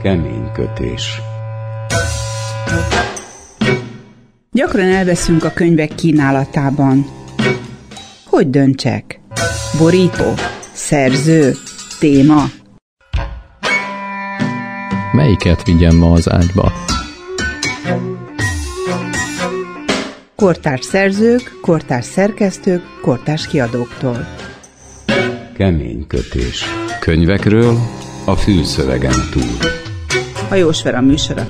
Kemény kötés. Gyakran elveszünk a könyvek kínálatában. Hogy döntsek? Borító? Szerző? Téma? Melyiket vigyem ma az ágyba? Kortárs szerzők, kortárs szerkesztők, kortárs kiadóktól. Kemény kötés. Könyvekről a fülszövegen túl. Hajós Vera műsora.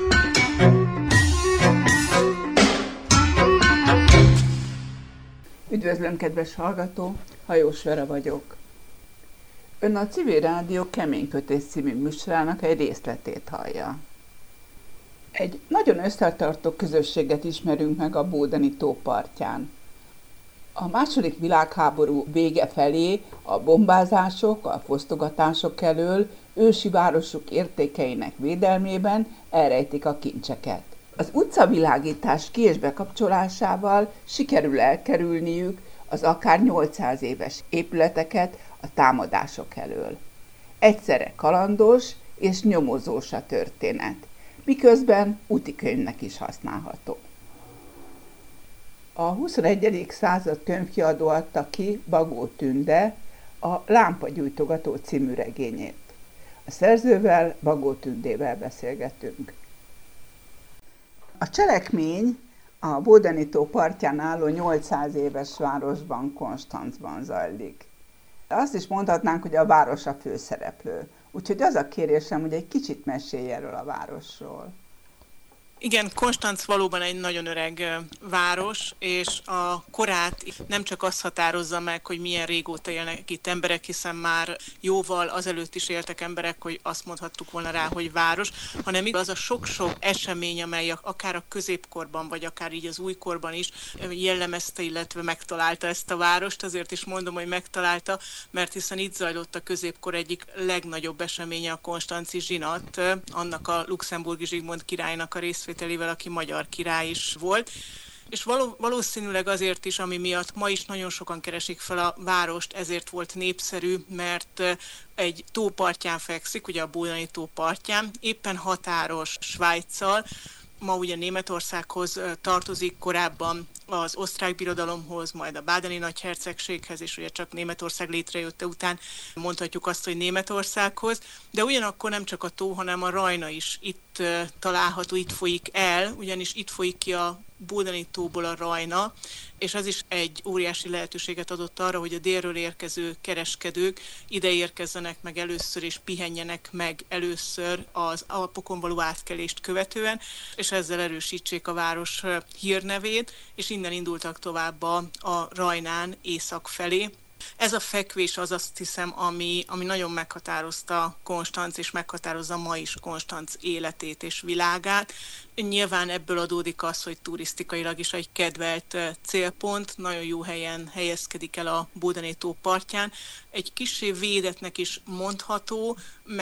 Üdvözlöm, kedves hallgató! Hajós Vera vagyok. Ön a Civil Rádió Kemény kötés című műsorának egy részletét hallja. Egy nagyon összetartó közösséget ismerünk meg a Bódeni-tó partján. A második világháború vége felé a bombázások, a fosztogatások elől ősi városok értékeinek védelmében elrejtik a kincseket. Az utcavilágítás ki- és bekapcsolásával sikerül elkerülniük az akár 800 éves épületeket a támadások elől. Egyszerre kalandos és nyomozós a történet, miközben útikönyvnek is használható. A 21. század könyvkiadó adta ki Bagó Tünde a Lámpagyújtogató című regényét. A szerzővel, Bagó Tündével beszélgetünk. A cselekmény a Bódeni-tó partján álló 800 éves városban, Konstanzban zajlik. Azt is mondhatnánk, hogy a város a főszereplő. Úgyhogy az a kérésem, hogy egy kicsit mesélj erről a városról. Igen, Konstanz valóban egy nagyon öreg város, és a korát nem csak azt határozza meg, hogy milyen régóta élnek itt emberek, hiszen már jóval azelőtt is éltek emberek, hogy azt mondhattuk volna rá, hogy város, hanem az a sok-sok esemény, amely akár a középkorban, vagy akár így az újkorban is jellemezte, illetve megtalálta ezt a várost. Azért is mondom, hogy megtalálta, mert hiszen itt zajlott a középkor egyik legnagyobb eseménye, a konstanzi zsinat, annak a luxemburgi Zsigmond királynak a részvételével, aki magyar király is volt. És valószínűleg azért is, ami miatt ma is nagyon sokan keresik fel a várost, ezért volt népszerű, mert egy tópartján fekszik, ugye a Bódeni-tó partján, éppen határos Svájccal, ma ugye Németországhoz tartozik, korábban az osztrák birodalomhoz, majd a bádeni nagyhercegséghez, és ugye csak Németország létrejötte után mondhatjuk azt, hogy Németországhoz, de ugyanakkor nem csak a tó, hanem a Rajna is itt található, itt folyik el, ugyanis itt folyik ki a Bódeni-tóból a Rajna, és az is egy óriási lehetőséget adott arra, hogy a délről érkező kereskedők ide érkezzenek meg először, és pihenjenek meg először az Alpokon való átkelést követően, és ezzel erősítsék a város hírnevét, és innen indultak tovább a Rajnán észak felé. Ez a fekvés az, azt hiszem, ami nagyon meghatározta Konstanz, és meghatározza ma is Konstanz életét és világát. Nyilván ebből adódik az, hogy turisztikailag is egy kedvelt célpont, nagyon jó helyen helyezkedik el a Bódeni-tó partján. Egy kissé védetnek is mondható,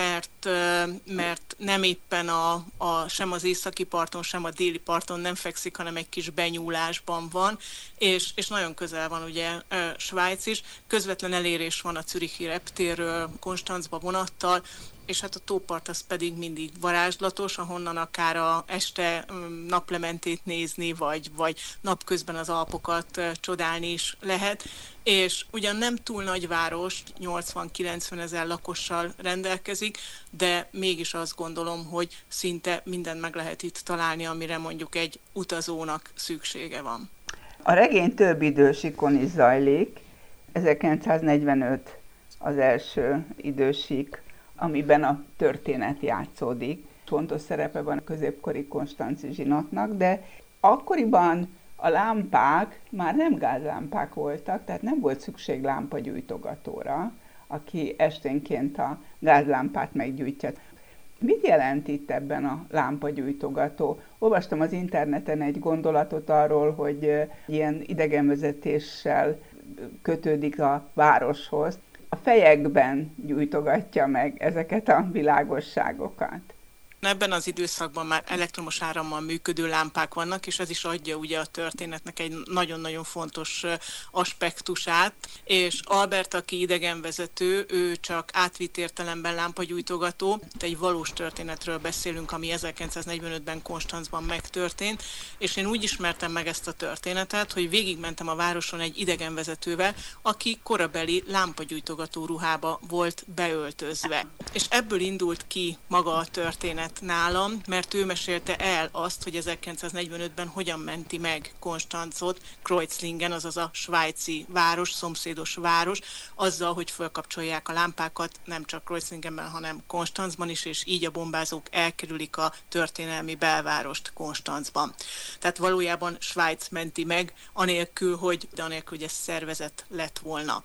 mert nem éppen sem az északi parton, sem a déli parton nem fekszik, hanem egy kis benyúlásban van, és nagyon közel van ugye Svájc is. Közvetlen elérés van a zürichi reptérről Konstanzba vonattal, és hát a tópart az pedig mindig varázslatos, ahonnan akár a este naplementét nézni, vagy napközben az Alpokat csodálni is lehet. És ugyan nem túl nagy város, 80-90 ezer lakossal rendelkezik, de mégis azt gondolom, hogy szinte mindent meg lehet itt találni, amire mondjuk egy utazónak szüksége van. A regény több idősikon is zajlik. 1945 az első idősik, amiben a történet játszódik. Fontos szerepe van a középkori konstanzi zsinatnak, de akkoriban a lámpák már nem gázlámpák voltak, tehát nem volt szükség lámpagyújtogatóra, aki esténként a gázlámpát meggyújtja. Mit jelent itt ebben a lámpagyújtogató? Olvastam az interneten egy gondolatot arról, hogy ilyen idegenvezetéssel kötődik a városhoz. A fejekben gyújtogatja meg ezeket a világosságokat. Ebben az időszakban már elektromos árammal működő lámpák vannak, és ez is adja ugye a történetnek egy nagyon-nagyon fontos aspektusát, és Albert, aki idegenvezető, ő csak átvitt értelemben lámpagyújtogató, egy valós történetről beszélünk, ami 1945-ben Konstanzban megtörtént, és én úgy ismertem meg ezt a történetet, hogy végigmentem a városon egy idegenvezetővel, aki korabeli lámpagyújtogató ruhába volt beöltözve. És ebből indult ki maga a történet nálam, mert ő mesélte el azt, hogy 1945-ben hogyan menti meg Konstanzot, Kreuzlingen, azaz a svájci város, szomszédos város, azzal, hogy felkapcsolják a lámpákat, nem csak Kreuzlingenben, hanem Konstanzban is, és így a bombázók elkerülik a történelmi belvárost Konstanzban. Tehát valójában Svájc menti meg, anélkül, hogy ez szervezet lett volna.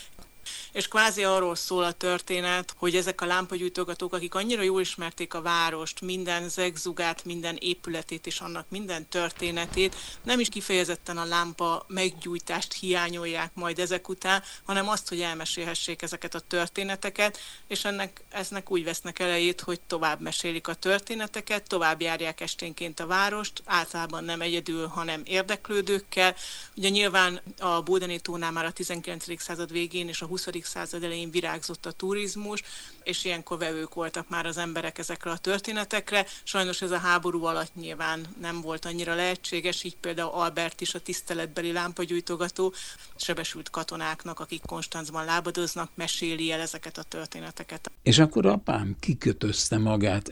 És kvázi arról szól a történet, hogy ezek a lámpagyújtogatók, akik annyira jól ismerték a várost, minden zegzugát, minden épületét és annak minden történetét, nem is kifejezetten a lámpa meggyújtást hiányolják majd ezek után, hanem azt, hogy elmesélhessék ezeket a történeteket, és eznek úgy vesznek elejét, hogy tovább mesélik a történeteket, tovább járják esténként a várost, általában nem egyedül, hanem érdeklődőkkel. Ugye nyilván a Bódeni-tónál már a 19. század végén és a 20. század elején virágzott a turizmus, és ilyenkor vevők voltak már az emberek ezekre a történetekre. Sajnos ez a háború alatt nyilván nem volt annyira lehetséges, így például Albert is, a tiszteletbeli lámpagyújtogató, sebesült katonáknak, akik Konstanzban lábadoznak, meséli el ezeket a történeteket. És akkor apám kikötözte magát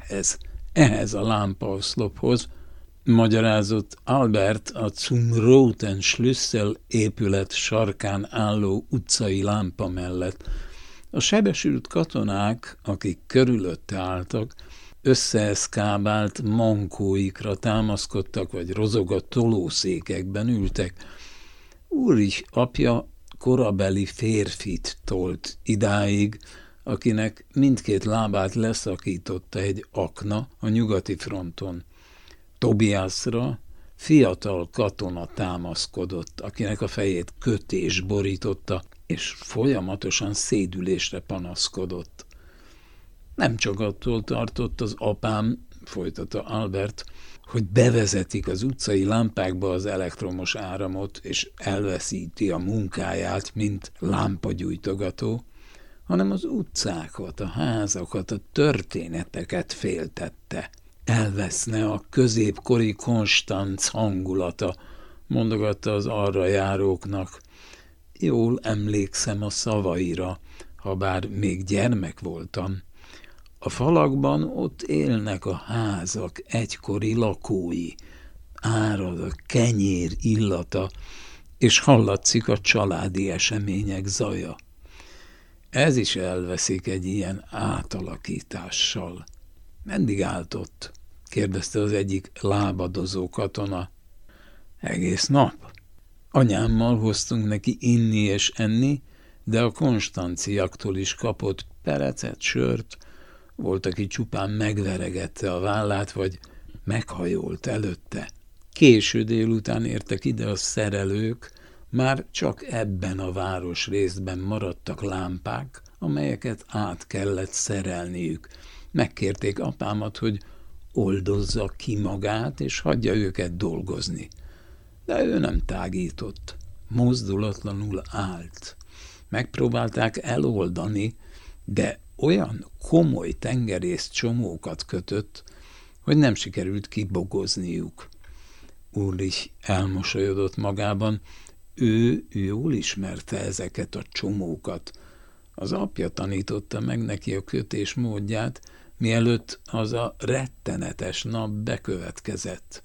ehhez a lámpaoszlophoz, magyarázott Albert a Zum Roten Schlüssel épület sarkán álló utcai lámpa mellett. A sebesült katonák, akik körülötte álltak, összeeszkábált mankóikra támaszkodtak, vagy rozogott tolószékekben ültek. Ulrich apja korabeli férfit tolt idáig, akinek mindkét lábát leszakította egy akna a nyugati fronton. Tobiasra fiatal katona támaszkodott, akinek a fejét kötés borította, és folyamatosan szédülésre panaszkodott. Nem csak attól tartott az apám, folytatta Albert, hogy bevezetik az utcai lámpákba az elektromos áramot, és elveszíti a munkáját, mint lámpagyújtogató, hanem az utcákat, a házakat, a történeteket féltette. Elveszne a középkori Konstanz hangulata, mondogatta az arra járóknak. Jól emlékszem a szavaira, habár még gyermek voltam. A falakban ott élnek a házak egykori lakói, árad a kenyér illata, és hallatszik a családi események zaja. Ez is elveszik egy ilyen átalakítással. Meddig állt ott? Kérdezte az egyik lábadozó katona. Egész nap. Anyámmal hoztunk neki inni és enni, de a konstanciaktól is kapott perecet, sört, volt, aki csupán megveregette a vállát, vagy meghajolt előtte. Késő délután értek ide a szerelők, már csak ebben a városrészben maradtak lámpák, amelyeket át kellett szerelniük. Megkérték apámat, hogy oldozza ki magát, és hagyja őket dolgozni. De ő nem tágított, mozdulatlanul állt. Megpróbálták eloldani, de olyan komoly tengerész csomókat kötött, hogy nem sikerült kibogozniuk. Ulrich elmosolyodott magában, ő jól ismerte ezeket a csomókat. Az apja tanította meg neki a kötés módját, mielőtt az a rettenetes nap bekövetkezett.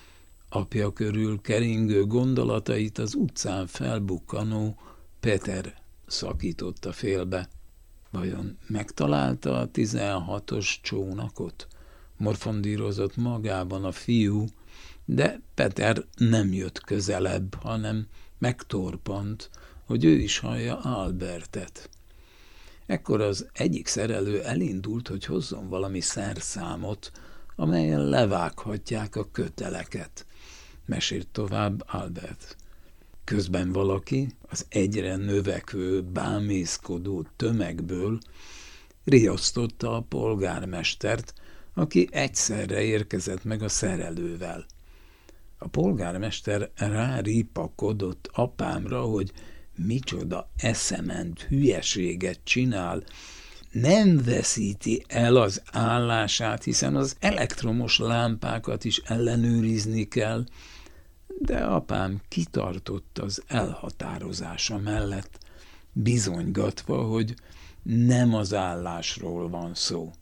Apja körül keringő gondolatait az utcán felbukkanó Peter szakította félbe. Vajon megtalálta a 16-os csónakot? Morfondírozott magában a fiú, de Peter nem jött közelebb, hanem megtorpant, hogy ő is hallja Albertet. Ekkor az egyik szerelő elindult, hogy hozzon valami szerszámot, amelyen levághatják a köteleket. Mesélt tovább Albert. Közben valaki az egyre növekvő, bámészkodó tömegből riasztotta a polgármestert, aki egyszerre érkezett meg a szerelővel. A polgármester ráripakodott apámra, hogy micsoda eszement hülyeséget csinál, nem veszíti el az állását, hiszen az elektromos lámpákat is ellenőrizni kell, de apám kitartott az elhatározása mellett, bizonygatva, hogy nem az állásról van szó.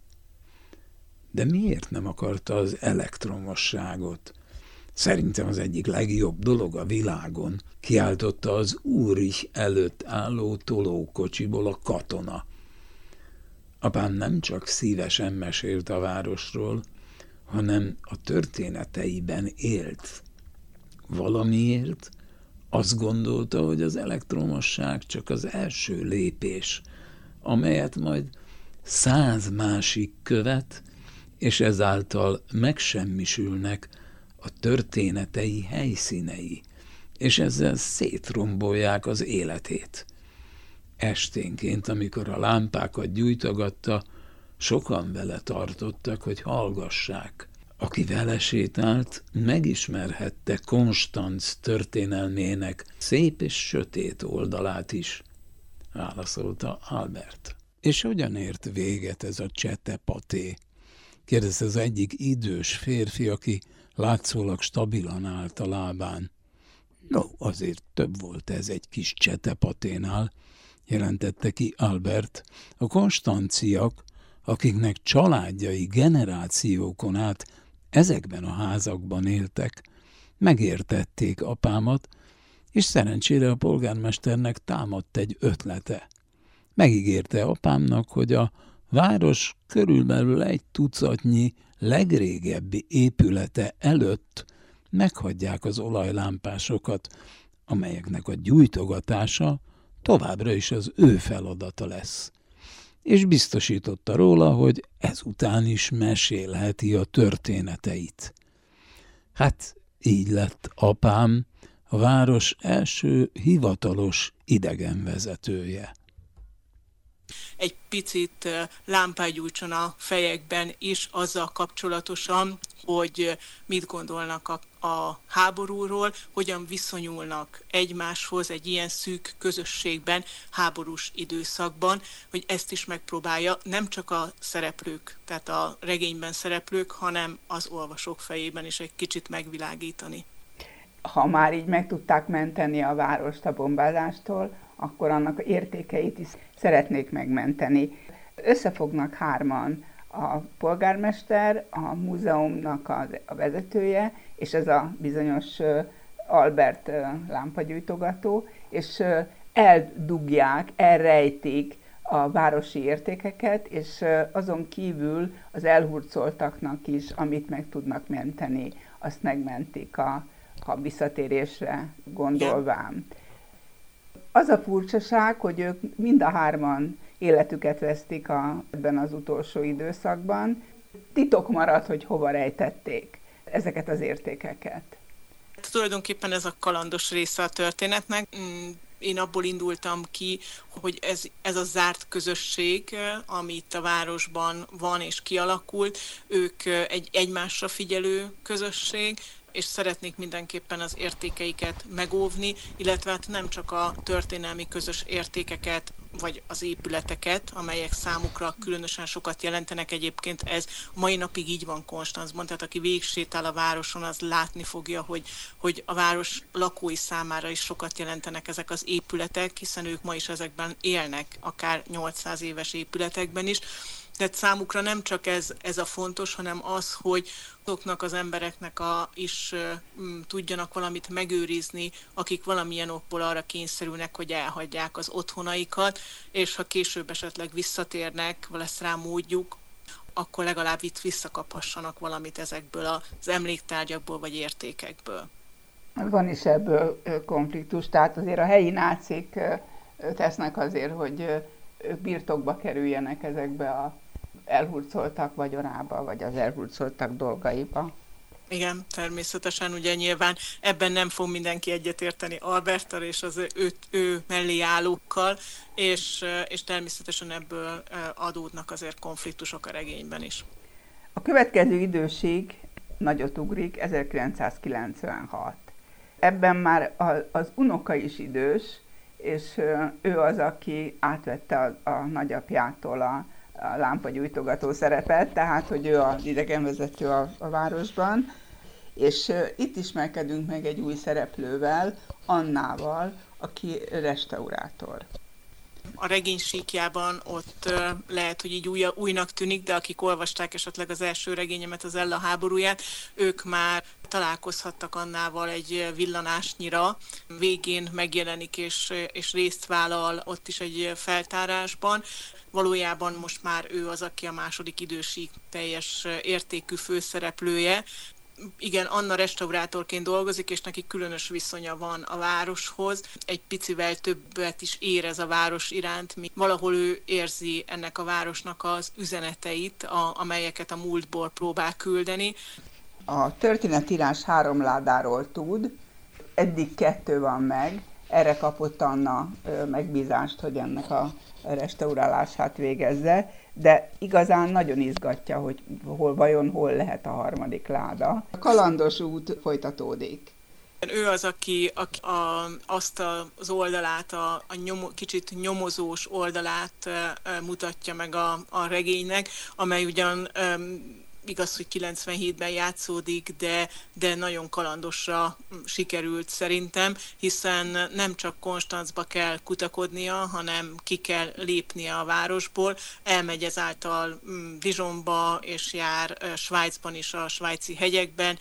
De miért nem akarta az elektromosságot? Szerintem az egyik legjobb dolog a világon, kiáltotta az Úrich előtt álló tolókocsiból a katona. Apám nem csak szívesen mesélt a városról, hanem a történeteiben élt. Valamiért azt gondolta, hogy az elektromosság csak az első lépés, amelyet majd 100 másik követ, és ezáltal megsemmisülnek a történetei helyszínei, és ezzel szétrombolják az életét. Esténként, amikor a lámpákat gyújtogatta, sokan vele tartottak, hogy hallgassák. Aki vele sétált, megismerhette Konstanz történelmének szép és sötét oldalát is, válaszolta Albert. És hogyan ért véget ez a csetepaté? Kérdezte az egyik idős férfi, aki látszólag stabilan állt a lábán. No, azért több volt ez egy kis csetepaténál, jelentette ki Albert. A konstanciak, akiknek családjai generációkon át ezekben a házakban éltek, megértették apámat, és szerencsére a polgármesternek támadt egy ötlete. Megígérte apámnak, hogy a város körülbelül 1 tucatnyi legrégebbi épülete előtt meghagyják az olajlámpásokat, amelyeknek a gyújtogatása továbbra is az ő feladata lesz. És biztosította róla, hogy ezután is mesélheti a történeteit. Hát így lett apám a város első hivatalos idegenvezetője. Egy picit lámpát gyújtson a fejekben is azzal kapcsolatosan, hogy mit gondolnak a háborúról, hogyan viszonyulnak egymáshoz egy ilyen szűk közösségben, háborús időszakban, hogy ezt is megpróbálja nem csak a szereplők, tehát a regényben szereplők, hanem az olvasók fejében is egy kicsit megvilágítani. Ha már így meg tudták menteni a várost a bombázástól, akkor annak értékeit is szeretnék megmenteni. Összefognak 3-an, a polgármester, a múzeumnak a vezetője, és ez a bizonyos Albert lámpagyújtogató, és eldugják, elrejtik a városi értékeket, és azon kívül az elhurcoltaknak is, amit meg tudnak menteni, azt megmentik a visszatérésre gondolván. Az a furcsaság, hogy ők mind a 3-an életüket vesztik ebben az utolsó időszakban. Titok maradt, hogy hova rejtették ezeket az értékeket. Tulajdonképpen ez a kalandos része a történetnek. Én abból indultam ki, hogy ez a zárt közösség, amit a városban van és kialakult, ők egy egymásra figyelő közösség, és szeretnék mindenképpen az értékeiket megóvni, illetve hát nem csak a történelmi közös értékeket, vagy az épületeket, amelyek számukra különösen sokat jelentenek. Egyébként ez mai napig így van Konstanzban, tehát aki végigsétál a városon, az látni fogja, hogy a város lakói számára is sokat jelentenek ezek az épületek, hiszen ők ma is ezekben élnek, akár 800 éves épületekben is. Tehát számukra nem csak ez a fontos, hanem az, hogy azoknak az embereknek is tudjanak valamit megőrizni, akik valamilyen okból arra kényszerülnek, hogy elhagyják az otthonaikat, és ha később esetleg visszatérnek, lesz rá módjuk, akkor legalább itt visszakaphassanak valamit ezekből az emléktárgyakból vagy értékekből. Van is ebből konfliktus, tehát azért a helyi nácik tesznek azért, hogy ők birtokba kerüljenek ezekbe a elhurcoltak vagyonába, vagy az elhurcoltak dolgaiba. Igen, természetesen, ugye nyilván ebben nem fog mindenki egyetérteni Alberttal és az ő mellé állókkal, és természetesen ebből adódnak azért konfliktusok a regényben is. A következő időség nagyot ugrik, 1996. Ebben már az unoka is idős, és ő az, aki átvette a nagyapjától a lámpagyújtogató szerepet, tehát, hogy ő az idegenvezető a városban, és itt ismerkedünk meg egy új szereplővel, Annával, aki restaurátor. A regény síkjában ott lehet, hogy így újnak tűnik, de akik olvasták esetleg az első regényemet, az Ella háborúját, ők már találkozhattak Annával egy villanásnyira. Végén megjelenik és részt vállal ott is egy feltárásban. Valójában most már ő az, aki a második idősík teljes értékű főszereplője. Igen, Anna restaurátorként dolgozik, és neki különös viszonya van a városhoz. Egy picivel többet is érez a város iránt, míg valahol ő érzi ennek a városnak az üzeneteit, amelyeket a múltból próbál küldeni. A történetírás 3 ládáról tud, eddig 2 van meg, erre kapott Anna megbízást, hogy ennek a restaurálását végezze, de igazán nagyon izgatja, hogy vajon hol lehet a 3. láda. A kalandos út folytatódik. Ő az, aki azt az oldalát, kicsit nyomozós oldalát mutatja meg a regénynek, amely ugyan igaz, hogy 97-ben játszódik, de nagyon kalandosra sikerült szerintem, hiszen nem csak Konstanzba kell kutakodnia, hanem ki kell lépnie a városból, elmegy ezáltal Dijonba, és jár Svájcban is, a svájci hegyekben,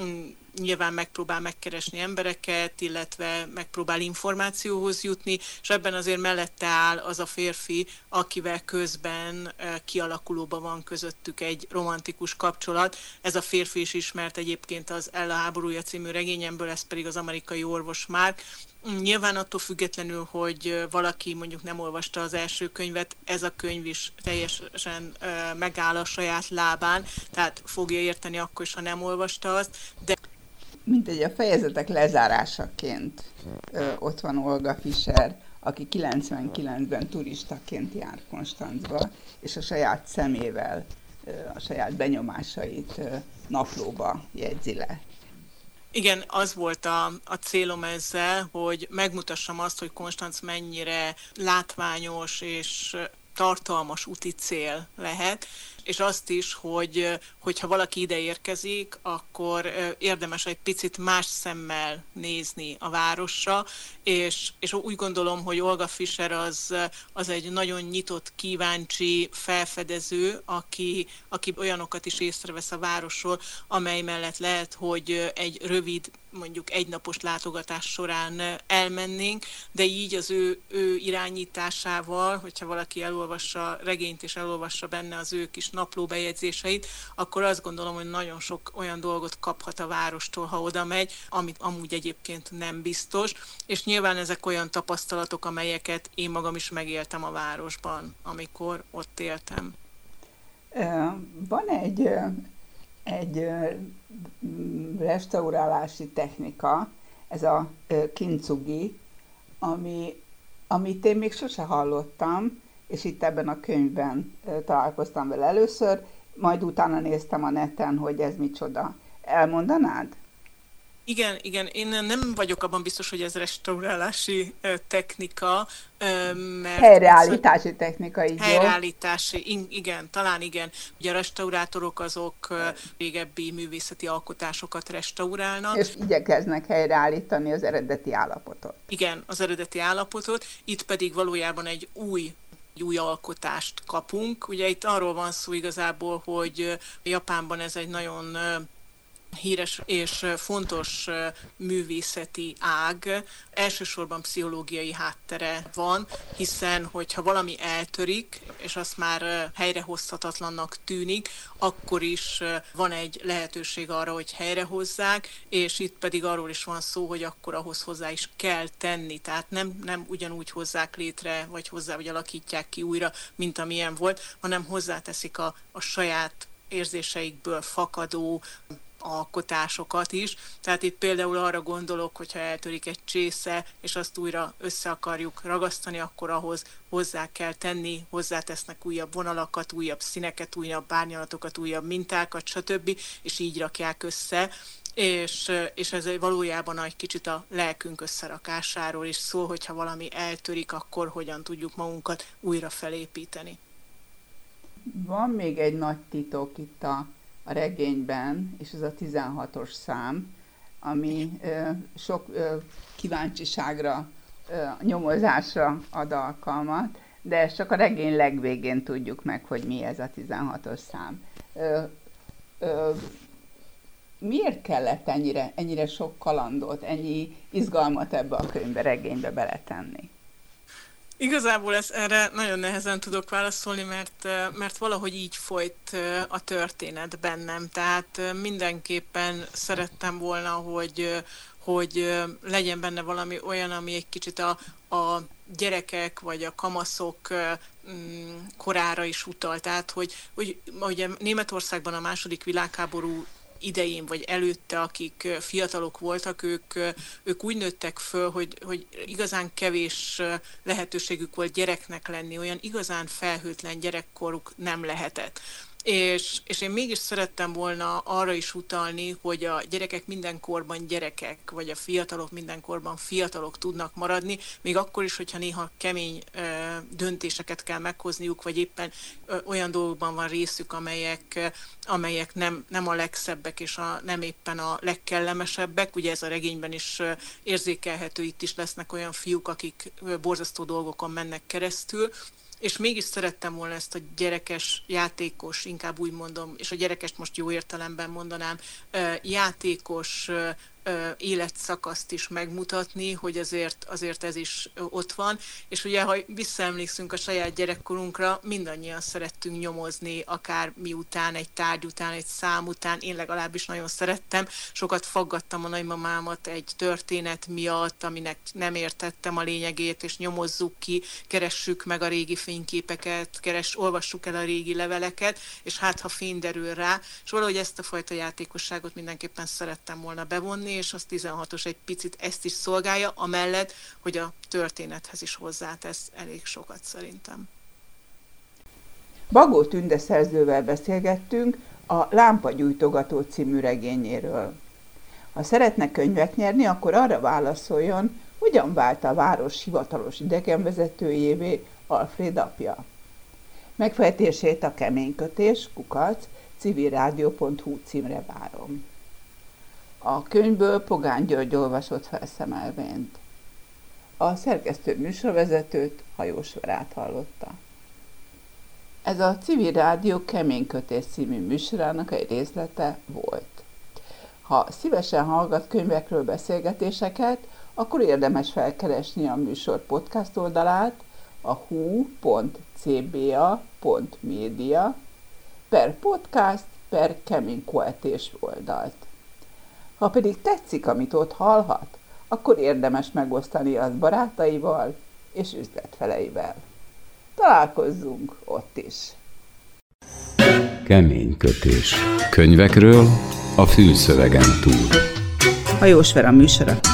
nyilván megpróbál megkeresni embereket, illetve megpróbál információhoz jutni, és ebben azért mellette áll az a férfi, akivel közben kialakulóban van közöttük egy romantikus kapcsolat. Ez a férfi is ismert egyébként az Ella háborúja című regényemből, ez pedig az amerikai orvos Mark. Nyilván attól függetlenül, hogy valaki mondjuk nem olvasta az első könyvet, ez a könyv is teljesen megáll a saját lábán, tehát fogja érteni akkor is, ha nem olvasta azt, de mintegy a fejezetek lezárásaként ott van Olga Fischer, aki 99-ben turistaként jár Konstanzba, és a saját szemével, a saját benyomásait naplóba jegyzi le. Igen, az volt a célom ezzel, hogy megmutassam azt, hogy Konstanz mennyire látványos és tartalmas úti cél lehet, és azt is, hogyha valaki ide érkezik, akkor érdemes egy picit más szemmel nézni a városra, és úgy gondolom, hogy Olga Fischer az egy nagyon nyitott, kíváncsi, felfedező, aki olyanokat is észrevesz a városról, amely mellett lehet, hogy egy rövid, mondjuk egynapos látogatás során elmennénk, de így az ő irányításával, hogyha valaki elolvassa a regényt és elolvassa benne az ő kis naplóbejegyzéseit, akkor azt gondolom, hogy nagyon sok olyan dolgot kaphat a várostól, ha oda megy, amit amúgy egyébként nem biztos, és nyilván ezek olyan tapasztalatok, amelyeket én magam is megéltem a városban, amikor ott éltem. Van egy restaurálási technika, ez a kintsugi, amit én még sose hallottam, és itt ebben a könyvben találkoztam vele először, majd utána néztem a neten, hogy ez micsoda. Elmondanád? Igen, én nem vagyok abban biztos, hogy ez restaurálási technika, mert... Helyreállítási technika, így Helyreállítási, igen, talán igen. Ugye a restaurátorok azok régebbi művészeti alkotásokat restaurálnak. És igyekeznek helyreállítani az eredeti állapotot. Igen, az eredeti állapotot, itt pedig valójában egy új alkotást kapunk. Ugye itt arról van szó igazából, hogy Japánban ez egy nagyon híres és fontos művészeti ág, elsősorban pszichológiai háttere van, hiszen hogyha valami eltörik, és azt már helyrehozhatatlannak tűnik, akkor is van egy lehetőség arra, hogy helyrehozzák, és itt pedig arról is van szó, hogy akkor ahhoz hozzá is kell tenni, tehát nem ugyanúgy hozzák létre, vagy alakítják ki újra, mint amilyen volt, hanem hozzáteszik a saját érzéseikből fakadó alkotásokat is. Tehát itt például arra gondolok, hogyha eltörik egy csésze, és azt újra össze akarjuk ragasztani, akkor ahhoz hozzá kell tenni, hozzátesznek újabb vonalakat, újabb színeket, újabb árnyalatokat, újabb mintákat, stb. És így rakják össze. És ez valójában egy kicsit a lelkünk összerakásáról is szól, hogyha valami eltörik, akkor hogyan tudjuk magunkat újra felépíteni. Van még egy nagy titok itt a regényben, és ez a 16-os szám, ami sok kíváncsiságra, nyomozásra ad alkalmat, de ezt csak a regény legvégén tudjuk meg, hogy mi ez a 16-os szám. Miért kellett ennyire sok kalandot, ennyi izgalmat ebbe a könyvbe, regénybe beletenni? Igazából erre nagyon nehezen tudok válaszolni, mert valahogy így folyt a történet bennem. Tehát mindenképpen szerettem volna, hogy legyen benne valami olyan, ami egy kicsit a gyerekek vagy a kamaszok korára is utal. Tehát, hogy Németországban a második világháború idején vagy előtte, akik fiatalok voltak, ők úgy nőttek föl, hogy igazán kevés lehetőségük volt gyereknek lenni, olyan igazán felhőtlen gyerekkoruk nem lehetett. És én mégis szerettem volna arra is utalni, hogy a gyerekek mindenkorban gyerekek, vagy a fiatalok mindenkorban fiatalok tudnak maradni, még akkor is, hogyha néha kemény döntéseket kell meghozniuk, vagy éppen olyan dolgokban van részük, amelyek nem a legszebbek, és nem éppen a legkellemesebbek. Ugye ez a regényben is érzékelhető, itt is lesznek olyan fiúk, akik borzasztó dolgokon mennek keresztül, és mégis szerettem volna ezt a gyerekes, játékos, inkább úgy mondom, és a gyerekest most jó értelemben mondanám, játékos életszakaszt is megmutatni, hogy azért ez is ott van. És ugye, ha visszaemlékszünk a saját gyerekkorunkra, mindannyian szerettünk nyomozni, akár miután, egy tárgy után, egy szám után. Én legalábbis nagyon szerettem. Sokat faggattam a nagymamámat egy történet miatt, aminek nem értettem a lényegét, és nyomozzuk ki, keressük meg a régi fényképeket, olvassuk el a régi leveleket, és hát, ha fény derül rá, és valahogy ezt a fajta játékosságot mindenképpen szerettem volna bevonni, és az 16-os egy picit ezt is szolgálja, amellett, hogy a történethez is hozzátesz elég sokat szerintem. Bagó Tünde szerzővel beszélgettünk a Lámpagyújtogató című regényéről. Ha szeretne könyvet nyerni, akkor arra válaszoljon, hogyan vált a város hivatalos idegenvezetőjévé Alfréd apja. Megfejtését a keménykötés@civilradio.hu címre várom. A könyvből Pogány György olvasott fel szemelvényt. A szerkesztő műsorvezetőt, Hajós Verát hallotta. Ez a Civil Rádió Keménykötés című műsorának egy részlete volt. Ha szívesen hallgat könyvekről beszélgetéseket, akkor érdemes felkeresni a műsor podcast oldalát, a hu.cba.media/podcast/keménykötés oldalt. Ha pedig tetszik, amit ott hallhat, akkor érdemes megosztani azt barátaival és üzletfeleivel. Találkozzunk ott is! Keménykötés. Könyvekről a fülszövegen túl. Hajós Vera műsora.